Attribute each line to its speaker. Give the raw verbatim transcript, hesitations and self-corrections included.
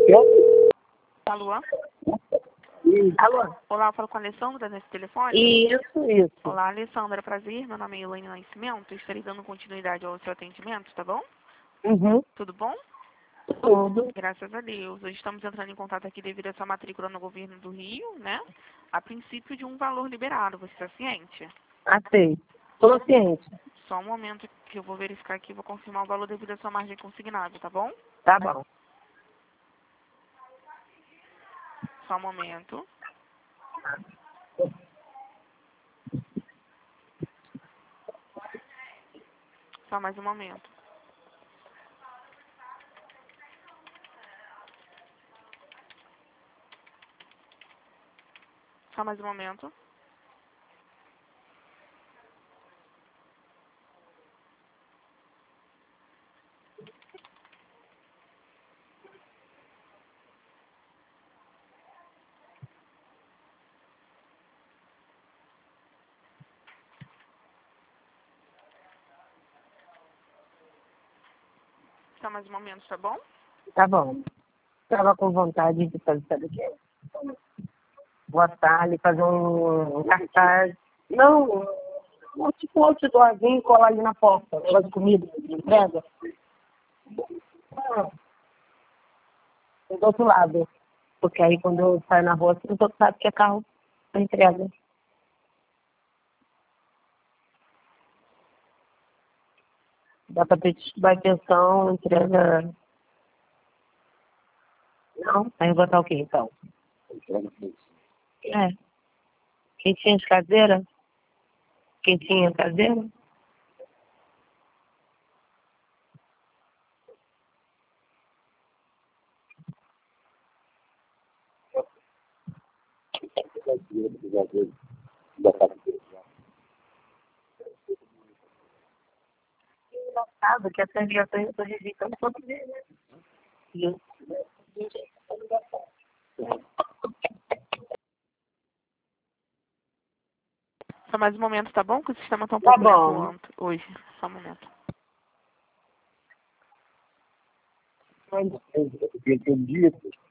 Speaker 1: Alô?
Speaker 2: Alô?
Speaker 1: Olá, eu falo com a Alessandra nesse telefone?
Speaker 2: Isso, isso.
Speaker 1: Olá, Alessandra, prazer. Meu nome é Elaine Nascimento. Estarei dando continuidade ao seu atendimento, tá bom?
Speaker 2: Uhum.
Speaker 1: Tudo bom?
Speaker 2: Tudo.
Speaker 1: Graças a Deus. Hoje estamos entrando em contato aqui devido à sua matrícula no governo do Rio, né? A princípio de um valor liberado. Você está ciente?
Speaker 2: Aceito. Tô ciente.
Speaker 1: Só um momento que eu vou verificar aqui e vou confirmar o valor devido à sua margem consignada, tá bom?
Speaker 2: Tá bom.
Speaker 1: Só um momento. Só mais um momento. Só mais um momento. Só mais um momento, tá bom?
Speaker 2: Tá bom. Tava com vontade de fazer, sabe o quê? Botar ali, fazer um, um cartaz. Não, um, tipo um outdoorzinho e colar ali na porta. Negócio de comida, de entrega. Ah, do outro lado. Porque aí quando eu saio na rua, você não sabe que é carro pra entrega. Dá pra ter vai atenção, entrega. Não? Aí eu vou botar o quê então? É. Quentinha de caseira? Quentinha caseira? Engraçado que essa ligação eu estou rejeitando todo dia, né? E eu-
Speaker 1: Só mais um momento, tá bom? Que o sistema tá um
Speaker 2: Tá
Speaker 1: pouco lento
Speaker 2: bom.
Speaker 1: ont- hoje. Só um momento.
Speaker 2: Mas eu entendi.